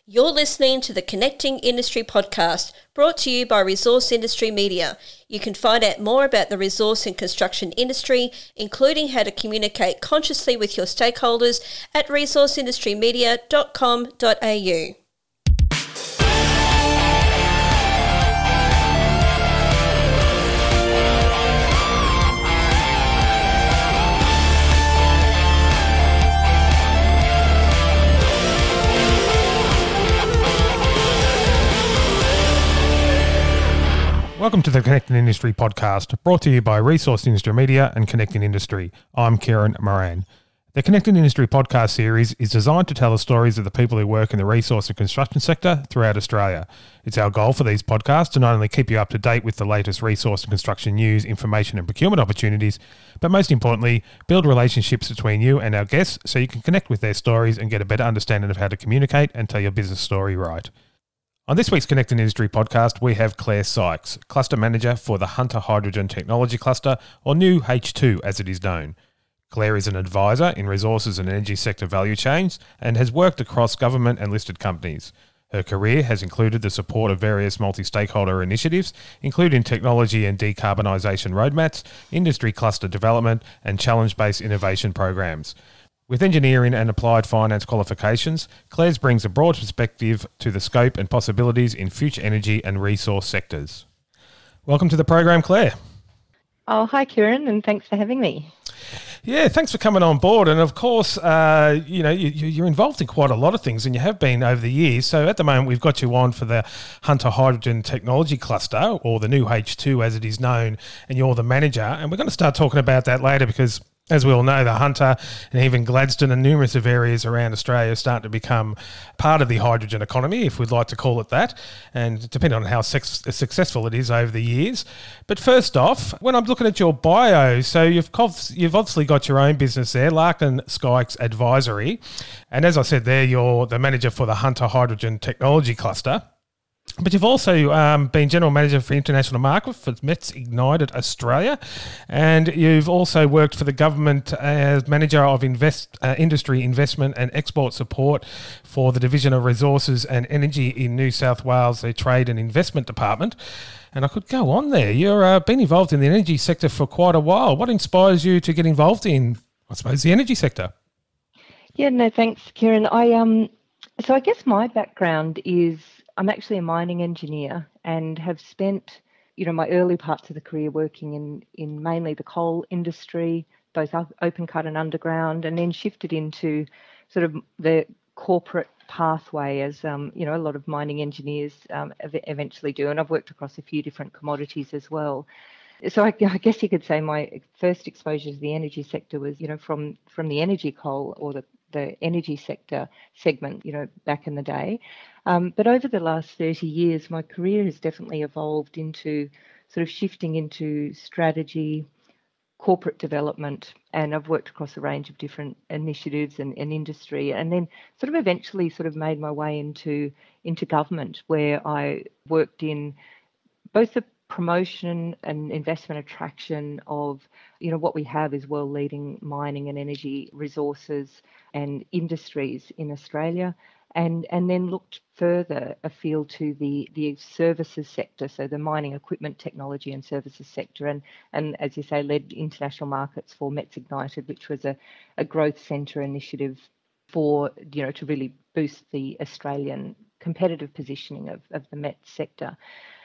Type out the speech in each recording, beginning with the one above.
You're listening to the Connecting Industry podcast, brought to you by Resource Industry Media. You can find out more about the resource and construction industry, including how to communicate consciously with your stakeholders at resourceindustrymedia.com.au. Welcome to the Connecting Industry podcast, brought to you by Resource Industry Media and Connecting Industry. I'm Kieran Moran. The Connecting Industry podcast series is designed to tell the stories of the people who work in the resource and construction sector throughout Australia. It's our goal for these podcasts to not only keep you up to date with the latest resource and construction news, information and procurement opportunities, but most importantly, build relationships between you and our guests so you can connect with their stories and get a better understanding of how to communicate and tell your business story right. On this week's Connecting Industry podcast, we have Claire Sykes, Cluster Manager for the Hunter Hydrogen Technology Cluster, or New H2 as it is known. Claire is an advisor in resources and energy sector value chains and has worked across government and listed companies. Her career has included the support of various multi-stakeholder initiatives, including technology and decarbonisation roadmaps, industry cluster development, and challenge-based innovation programs. With engineering and applied finance qualifications, Claire brings a broad perspective to the scope and possibilities in future energy and resource sectors. Welcome to the program, Claire. Oh, hi, Kieran, and thanks for having me. Yeah, thanks for coming on board. And of course, you're involved in quite a lot of things, and you have been over the years. So at the moment, we've got you on for the Hunter Hydrogen Technology Cluster, or the New H2 as it is known, and you're the manager. And we're going to start talking about that later because, as we all know, the Hunter and even Gladstone and numerous of areas around Australia are starting to become part of the hydrogen economy, if we'd like to call it that, and depending on how successful it is over the years. But first off, when I'm looking at your bio, so you've obviously got your own business there, Larkin Skykes Advisory, and as I said there, you're the manager for the Hunter Hydrogen Technology Cluster. But you've also been General Manager for International Market for METS Ignited Australia, and you've also worked for the government as Manager of Industry Investment and Export Support for the Division of Resources and Energy in New South Wales, the Trade and Investment Department. And I could go on there. You've been involved in the energy sector for quite a while. What inspires you to get involved in, I suppose, the energy sector? Yeah, no, thanks, Kieran. So I guess my background is I'm actually a mining engineer and have spent, my early parts of the career working in mainly the coal industry, both open cut and underground, and then shifted into sort of the corporate pathway as, a lot of mining engineers eventually do. And I've worked across a few different commodities as well. So I guess you could say my first exposure to the energy sector was, from the energy coal or the energy sector segment, back in the day. But over the last 30 years, my career has definitely evolved into sort of shifting into strategy, corporate development, and I've worked across a range of different initiatives and industry, and then sort of eventually sort of made my way into government, where I worked in both the promotion and investment attraction of, what we have is world-leading mining and energy resources and industries in Australia, and then looked further afield to the services sector, so the mining equipment, technology and services sector, and as you say, led international markets for METS Ignited, which was a growth centre initiative for, to really boost the Australian competitive positioning of the METS sector.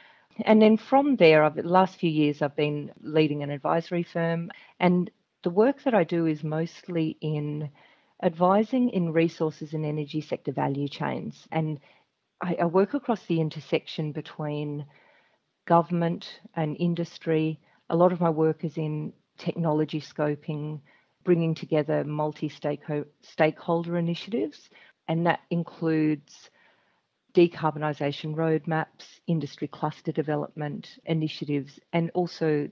And then from there, the last few years, I've been leading an advisory firm, and the work that I do is mostly in advising in resources and energy sector value chains. And I work across the intersection between government and industry. A lot of my work is in technology scoping, bringing together multi-stakeholder initiatives, and that includes decarbonisation roadmaps, industry cluster development initiatives, and also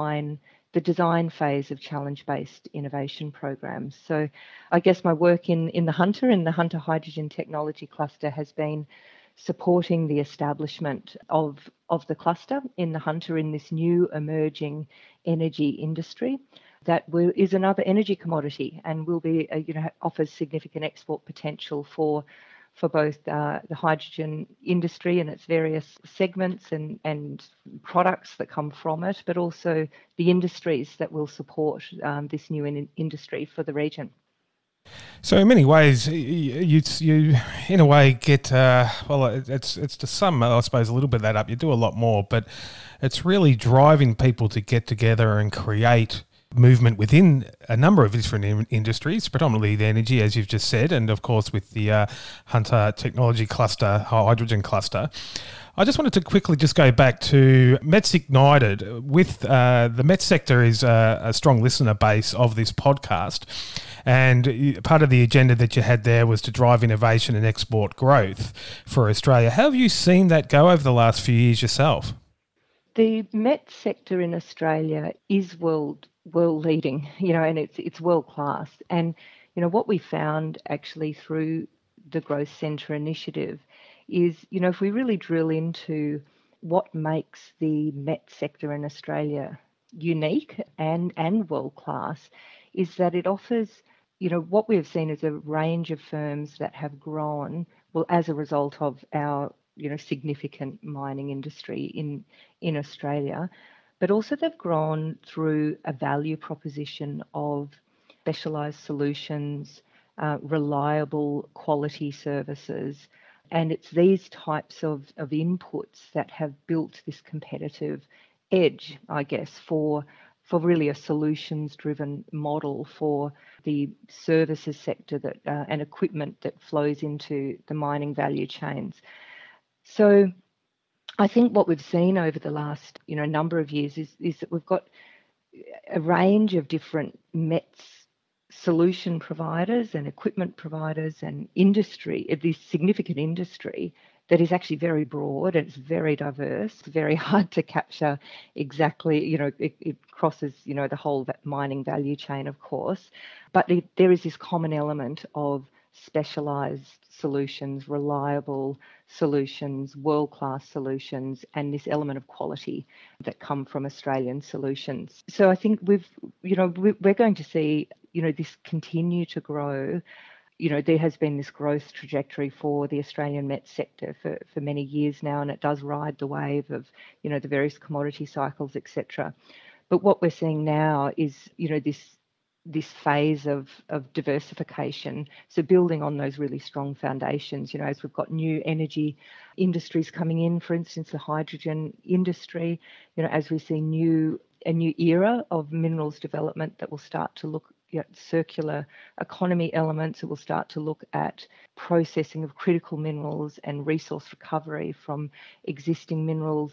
the design phase of challenge-based innovation programs. So I guess my work in the Hunter Hydrogen Technology Cluster has been supporting the establishment of the cluster in the Hunter in this new emerging energy industry that is another energy commodity and will be offers significant export potential for for both the hydrogen industry and its various segments and products that come from it, but also the industries that will support this new industry for the region. So in many ways, you in a way get it's to sum, I suppose, a little bit of that up. You do a lot more, but it's really driving people to get together and create movement within a number of different industries, predominantly the energy, as you've just said, and of course with the Hunter Technology Cluster, hydrogen cluster. I just wanted to quickly just go back to METS Ignited. With the METS sector is a strong listener base of this podcast, and part of the agenda that you had there was to drive innovation and export growth for Australia. How have you seen that go over the last few years yourself? The METS sector in Australia is world leading, and it's world class. And what we found actually through the Growth Centre initiative is, if we really drill into what makes the METS sector in Australia unique and world class, is that it offers, what we've seen is a range of firms that have grown, well, as a result of our, significant mining industry in Australia, but also they've grown through a value proposition of specialised solutions, reliable quality services. And it's these types of inputs that have built this competitive edge, I guess, for really a solutions-driven model for the services sector that and equipment that flows into the mining value chains. So I think what we've seen over the last number of years is that we've got a range of different METS solution providers and equipment providers and industry, this significant industry that is actually very broad and it's very diverse, very hard to capture exactly, it crosses, the whole mining value chain, of course, but there is this common element of specialised solutions, reliable solutions, world-class solutions, and this element of quality that come from Australian solutions. So I think we're going to see, this continue to grow. There has been this growth trajectory for the Australian METS sector for many years now, and it does ride the wave of, the various commodity cycles, etc. But what we're seeing now is, this phase of diversification. So building on those really strong foundations, as we've got new energy industries coming in, for instance, the hydrogen industry, as we see a new era of minerals development that will start to look at circular economy elements. It will start to look at processing of critical minerals and resource recovery from existing minerals,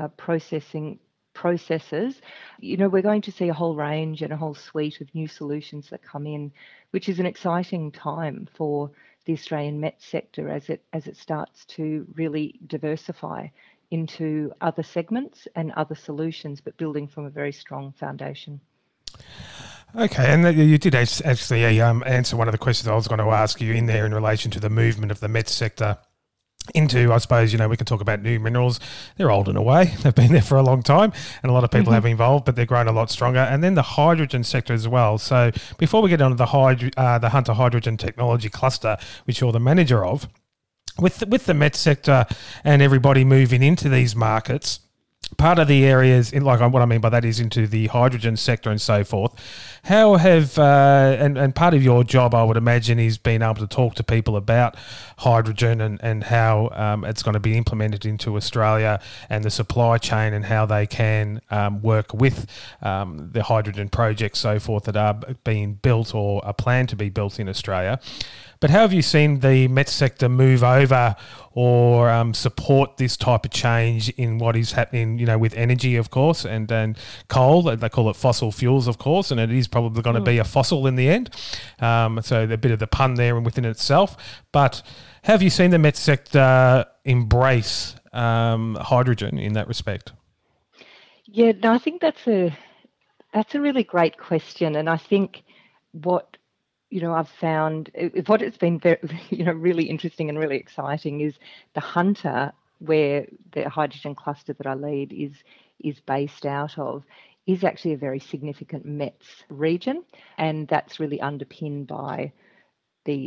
processes. We're going to see a whole range and a whole suite of new solutions that come in, which is an exciting time for the Australian METS sector as it starts to really diversify into other segments and other solutions, but building from a very strong foundation. Okay, and you did actually answer one of the questions I was going to ask you in there in relation to the movement of the METS sector into, I suppose, we can talk about new minerals. They're old in a way. They've been there for a long time and a lot of people have involved, but they're growing a lot stronger. And then the hydrogen sector as well. So before we get on to the Hunter Hydrogen Technology Cluster, which you're the manager of, with the METS sector and everybody moving into these markets, part of the areas, what I mean by that is into the hydrogen sector and so forth. How have, and part of your job, I would imagine, is being able to talk to people about hydrogen and how it's going to be implemented into Australia and the supply chain and how they can work with the hydrogen projects, so forth, that are being built or are planned to be built in Australia. But how have you seen the METS sector move over or support this type of change in what is happening, with energy, of course, and coal? They call it fossil fuels, of course, and it is probably going to be a fossil in the end. So a bit of the pun there within itself. But have you seen the METS sector embrace hydrogen in that respect? Yeah, no, I think that's a really great question, and I think what I've found what it's been very, really interesting and really exciting is the Hunter, where the hydrogen cluster that I lead is based out of, is actually a very significant METS region, and that's really underpinned by the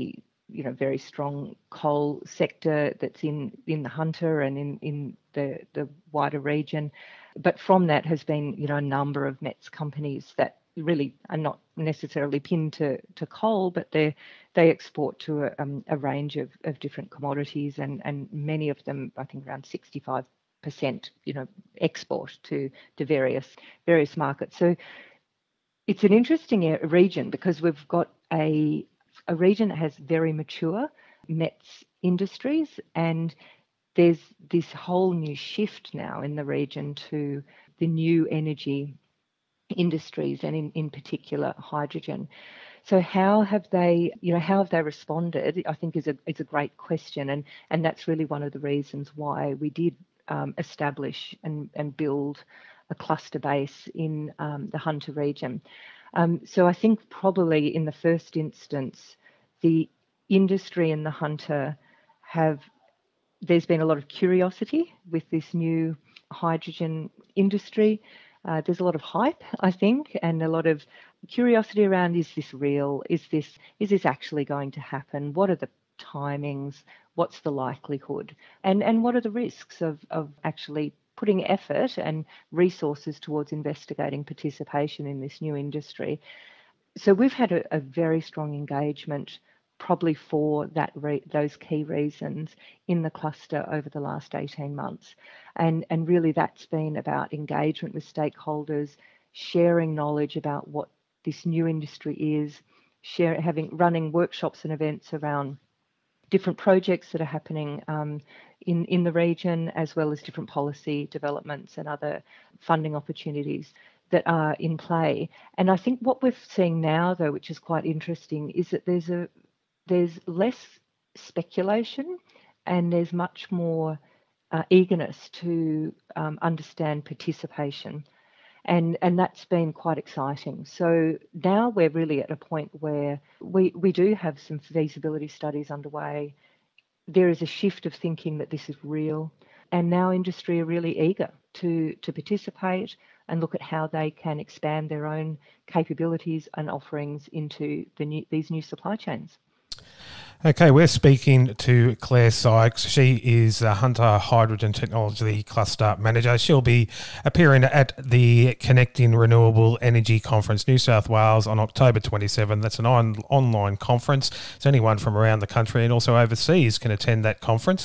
very strong coal sector that's in the Hunter and in the wider region. But from that has been, a number of METS companies that really are not necessarily pinned to coal, but they export to a range of different commodities, and many of them, I think around 65%, export to various markets. So it's an interesting region because we've got a region that has very mature METS industries, and there's this whole new shift now in the region to the new energy industries, and in particular hydrogen. So how have they responded? I think is a great question, and that's really one of the reasons why we did establish and build a cluster base in the Hunter region. So I think probably in the first instance, the industry in the Hunter there's been a lot of curiosity with this new hydrogen industry. There's a lot of hype, I think, and a lot of curiosity around, is this real? Is this actually going to happen? What are the timings? What's the likelihood? And what are the risks of actually putting effort and resources towards investigating participation in this new industry? So we've had a very strong engagement, probably for those key reasons, in the cluster over the last 18 months. And really that's been about engagement with stakeholders, sharing knowledge about what this new industry is, running workshops and events around different projects that are happening in the region, as well as different policy developments and other funding opportunities that are in play. And I think what we're seeing now, though, which is quite interesting, is that there's less speculation and there's much more eagerness to understand participation. And that's been quite exciting. So now we're really at a point where we do have some feasibility studies underway. There is a shift of thinking that this is real, and now industry are really eager to participate and look at how they can expand their own capabilities and offerings into these new supply chains. Okay, we're speaking to Claire Sykes. She is the Hunter Hydrogen Technology Cluster Manager. She'll be appearing at the Connecting Renewable Energy Conference, New South Wales, on October 27. That's an online conference. So anyone from around the country and also overseas can attend that conference.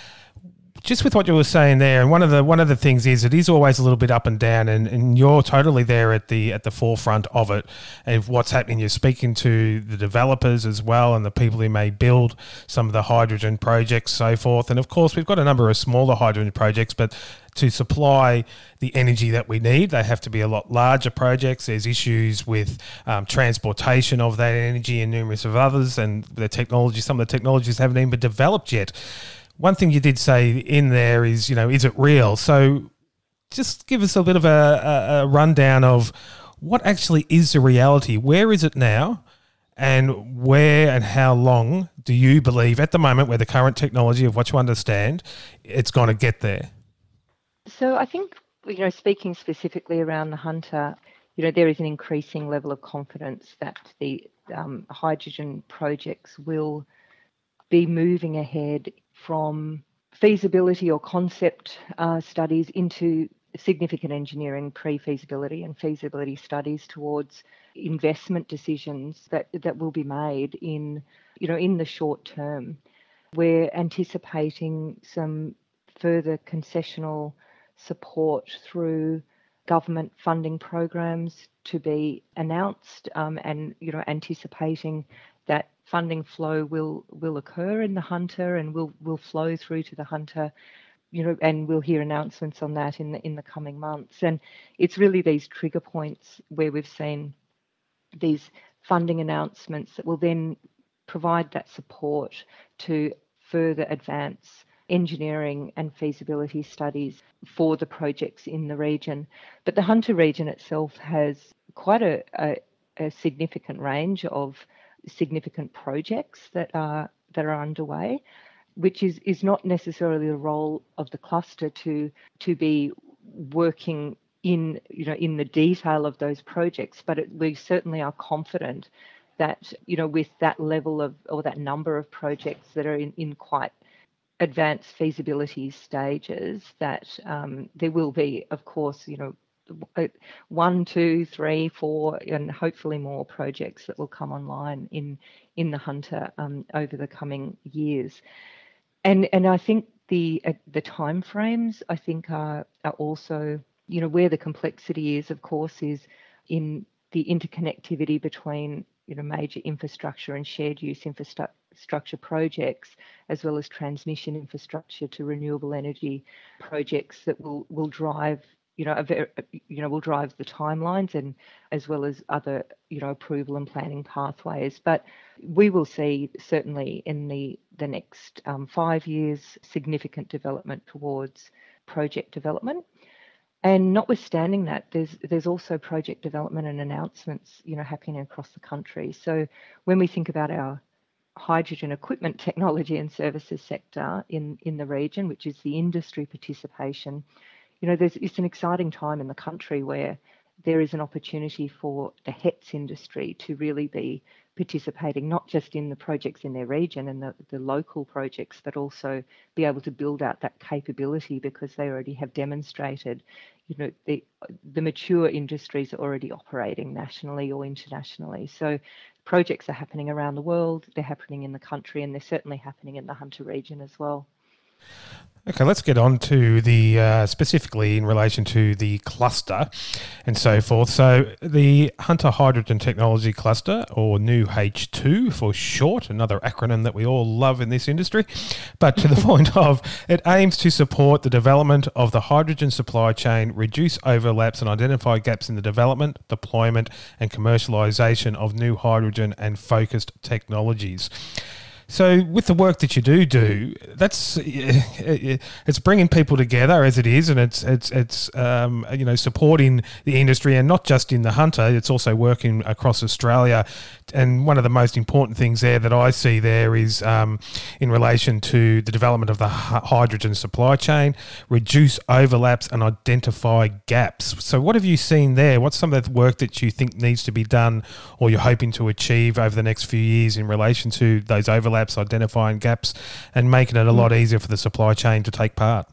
Just with what you were saying there, and one of the things is it is always a little bit up and down, and you're totally there at the forefront of it, and what's happening. You're speaking to the developers as well, and the people who may build some of the hydrogen projects, so forth. And of course, we've got a number of smaller hydrogen projects, but to supply the energy that we need, they have to be a lot larger projects. There's issues with transportation of that energy and numerous of others, and some of the technologies haven't even been developed yet. One thing you did say in there is, is it real? So just give us a bit of a rundown of what actually is the reality. Where is it now? And where and how long do you believe at the moment, where the current technology of what you understand, it's going to get there? So I think, speaking specifically around the Hunter, there is an increasing level of confidence that the hydrogen projects will be moving ahead from feasibility or concept studies into significant engineering, pre-feasibility and feasibility studies towards investment decisions that will be made in the short term. We're anticipating some further concessional support through government funding programs to be announced, and anticipating that funding flow will occur in the Hunter and will flow through to the Hunter, and we'll hear announcements on that in the coming months. And it's really these trigger points where we've seen these funding announcements that will then provide that support to further advance engineering and feasibility studies for the projects in the region. But the Hunter region itself has quite a significant range of significant projects that are underway, which is not necessarily the role of the cluster to be working in the detail of those projects, but we certainly are confident that, with that level of, or that number of projects that are in quite advanced feasibility stages, that there will be, of course, 1, 2, 3, 4, and hopefully more projects that will come online in the Hunter over the coming years. And I think the timeframes, I think, are also, where the complexity is, of course, is in the interconnectivity between, major infrastructure and shared use infrastructure projects, as well as transmission infrastructure to renewable energy projects that will drive, will drive the timelines, and as well as other, approval and planning pathways. But we will see, certainly in the next 5 years, significant development towards project development. And notwithstanding that, there's also project development and announcements, happening across the country. So when we think about our hydrogen equipment technology and services sector in the region, which is the industry participation, it's an exciting time in the country where there is an opportunity for the HETS industry to really be participating, not just in the projects in their region and the local projects, but also be able to build out that capability, because they already have demonstrated, the mature industries are already operating nationally or internationally. So projects are happening around the world, they're happening in the country, and they're certainly happening in the Hunter region as well. Okay, let's get on to the specifically in relation to the cluster and so forth. So the Hunter Hydrogen Technology Cluster, or New H2 for short, another acronym that we all love in this industry, but to the point of, it aims to support the development of the hydrogen supply chain, reduce overlaps and identify gaps in the development, deployment and commercialisation of new hydrogen and focused technologies. So with the work that you do, that's it's bringing people together as it is, and it's supporting the industry, and not just in the Hunter. It's also working across Australia. And one of the most important things there that I see there is in relation to the development of the hydrogen supply chain, reduce overlaps and identify gaps. So what have you seen there? What's some of the work that you think needs to be done, or you're hoping to achieve over the next few years in relation to those overlaps, identifying gaps, and making it a lot easier for the supply chain to take part?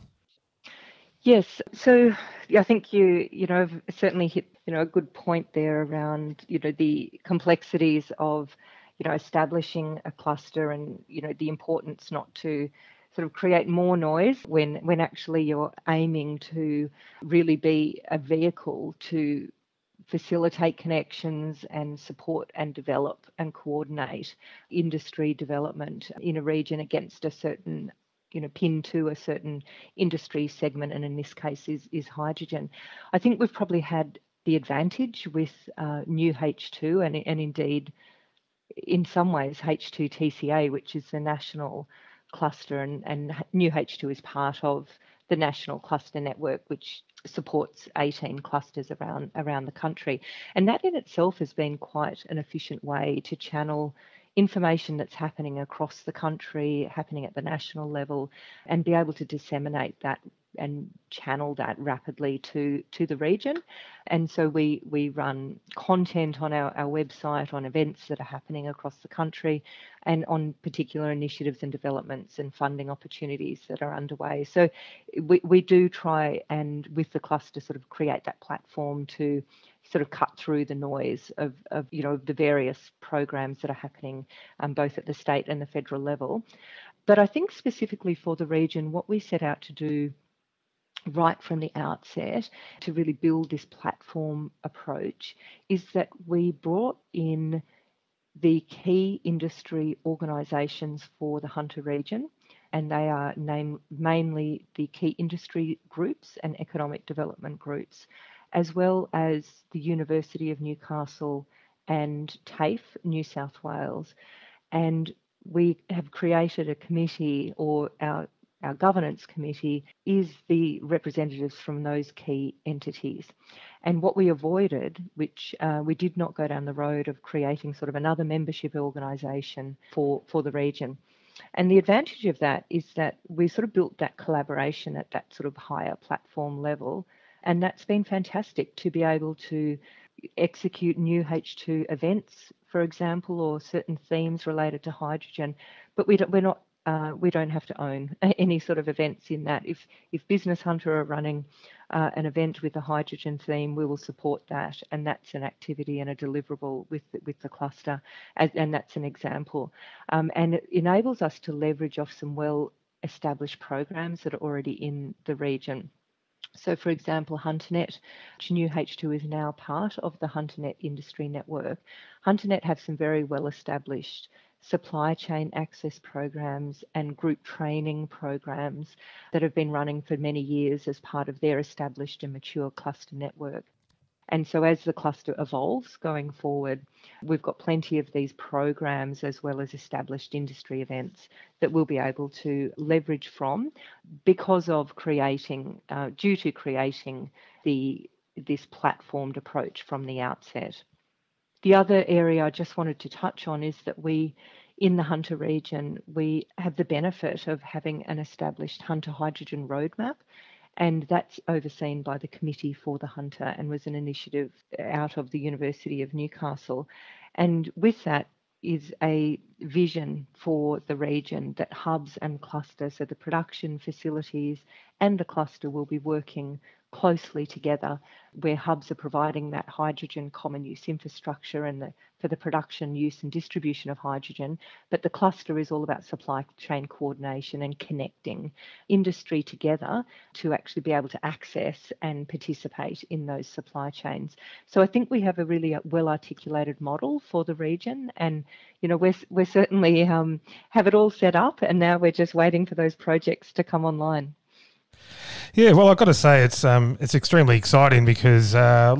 Yes, so I think you certainly hit a good point there around the complexities of establishing a cluster, and the importance not to sort of create more noise when actually you're aiming to really be a vehicle to facilitate connections and support and develop and coordinate industry development in a region against a certain, pin to a certain industry segment, and in this case is hydrogen. I think we've probably had the advantage with New H2 and indeed in some ways H2 TCA, which is the national cluster, and New H2 is part of the national cluster network, which supports 18 clusters around the country. And that in itself has been quite an efficient way to channel information that's happening across the country, happening at the national level, and be able to disseminate that and channel that rapidly to the region. And so we run content on our website on events that are happening across the country, and on particular initiatives and developments and funding opportunities that are underway. So we do try, and with the cluster, sort of create that platform to sort of cut through the noise of the various programs that are happening both at the state and the federal level. But I think specifically for the region, what we set out to do right from the outset to really build this platform approach is that we brought in the key industry organisations for the Hunter region, and they are mainly the key industry groups and economic development groups, as well as the University of Newcastle and TAFE, New South Wales. And we have created a committee, or our governance committee is the representatives from those key entities. And what we avoided, which we did not go down the road of creating sort of another membership organisation for the region. And the advantage of that is that we sort of built that collaboration at that sort of higher platform level. And that's been fantastic to be able to execute new H2 events, for example, or certain themes related to hydrogen, but we don't have to own any sort of events in that. If Business Hunter are running an event with a hydrogen theme, we will support that, and that's an activity and a deliverable with the cluster, and that's an example. And it enables us to leverage off some well-established programs that are already in the region. So, for example, HunterNet, New H2 is now part of the HunterNet industry network. HunterNet have some very well-established supply chain access programs and group training programs that have been running for many years as part of their established and mature cluster network. And so as the cluster evolves going forward, we've got plenty of these programs as well as established industry events that we'll be able to leverage from because of due to creating this platformed approach from the outset. The other area I just wanted to touch on is that in the Hunter region, we have the benefit of having an established Hunter Hydrogen Roadmap, and that's overseen by the Committee for the Hunter and was an initiative out of the University of Newcastle. And with that is a vision for the region that hubs and clusters, so the production facilities and the cluster will be working closely together, where hubs are providing that hydrogen common use infrastructure and for the production, use and distribution of hydrogen, but the cluster is all about supply chain coordination and connecting industry together to actually be able to access and participate in those supply chains. So I think we have a really well articulated model for the region, and we're certainly have it all set up, and now we're just waiting for those projects to come online. Yeah, well, I've got to say it's extremely exciting because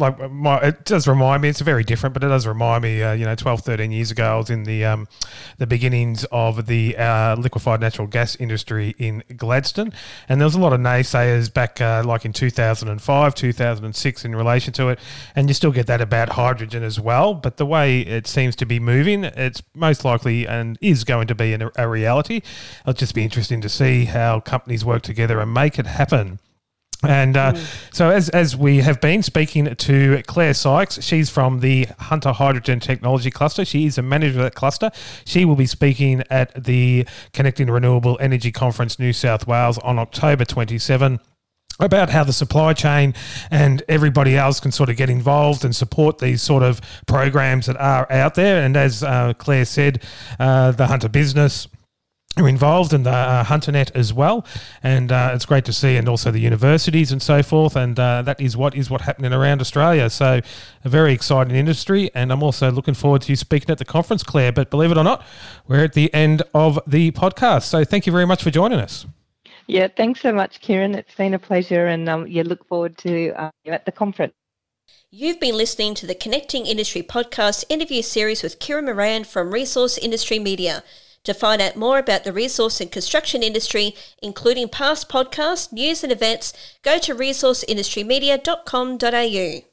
it does remind me, it's very different, but it does remind me, 12, 13 years ago, I was in the beginnings of the liquefied natural gas industry in Gladstone, and there was a lot of naysayers back like in 2005, 2006 in relation to it, and you still get that about hydrogen as well, but the way it seems to be moving, it's most likely and is going to be a reality. It'll just be interesting to see how companies work together and make it happen. And so as we have been speaking to Claire Sykes, she's from the Hunter Hydrogen Technology Cluster. She is a manager of that cluster. She will be speaking at the Connecting Renewable Energy Conference New South Wales on October 27 about how the supply chain and everybody else can sort of get involved and support these sort of programs that are out there. And as Claire said, the Hunter business are involved in the HunterNet as well, and it's great to see, and also the universities and so forth, and that is what happening around Australia. So a very exciting industry, and I'm also looking forward to you speaking at the conference, Claire. But believe it or not, we're at the end of the podcast, so thank you very much for joining us. Yeah, thanks so much, Kieran. It's been a pleasure, and look forward to you at the conference. You've been listening to the Connecting Industry podcast interview series with Kieran Moran from Resource Industry Media. To find out more about the resource and construction industry, including past podcasts, news and events, go to resourceindustrymedia.com.au.